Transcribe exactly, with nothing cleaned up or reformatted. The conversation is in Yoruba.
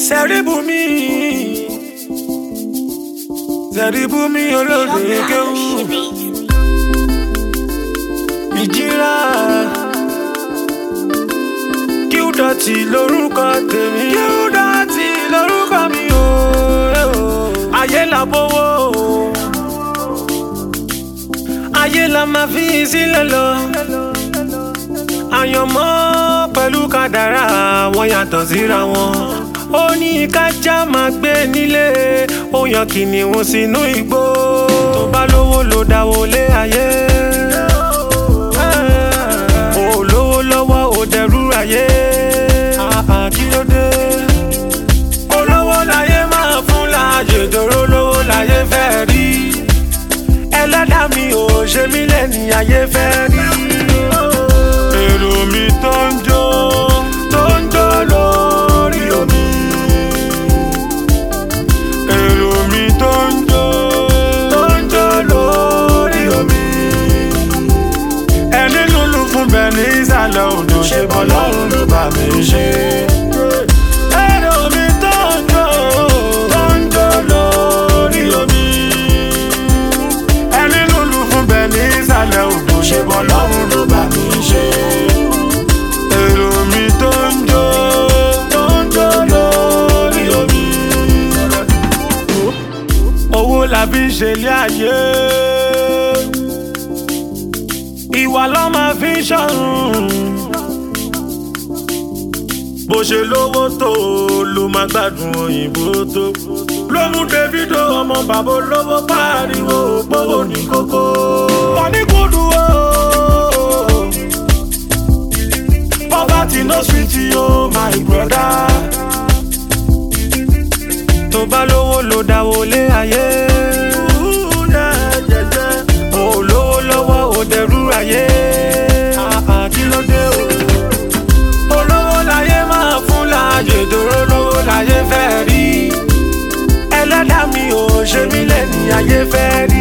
Sẹ́ríbùmí Sẹ́ríbùmí olóde kéwú ìjìrà Qdotty lórúkọ tèmi Qdotty lórúkọ mi o ayé la bówó ayé la máa fi sílẹ̀ lọ àyànmọ́ pẹ̀lú kádàrá wọn yàtọ̀ síra wọn ó ní kájà máa gbé nílé ó yan kìnìún sínú igbó tó bá lówó ló dáwó lé ayé ó lówó lọ́wọ́ ó dẹrú ayé kí ló dé olówó láyé máa fún láàyè dòró lówó láyé fẹ́ rí ẹlẹ́dàá mi ò ṣe mí lẹ́ni ayé fẹ́ rí èrò mi tó ń jó tó ń jó lórí omi èrò mi tó ń jó tó ń jó lórí omi ẹni lulu fún bẹ́ẹ̀ ní ìsàlẹ̀ odò ṣe bọ́ lọ́rùn ló bá mi ṣe. èrò mi tó ń jó tó ń jó lórí omi ẹni lulu fún bẹ́ẹ̀ ní ìsàlẹ̀ odò ṣe bọ́ lọ́rùn ló bá mi ṣe. èrò mi tó ń jó tó ń jó lórí omi owó la fi ṣe ilé ayé ìwà ló máa fi ṣọ̀run bó ṣe lówó tó ló máa gbádùn òyìnbó tó ló mú Davido ọmọ bàbá olówó pariwo gbówó ní kókó wọn ní kúdù o poverty no sweet o my brother tó bá lówó ló dáwó lé ayé ó lówó lọ́wọ́ ó dẹrú ayé kí ló dé o olówó láyé máa fún láàyè dòró lówó láyé fẹ́ rí ẹlẹ́dàá mi ò ṣe mí lẹ́ni ayé fẹ́ rí.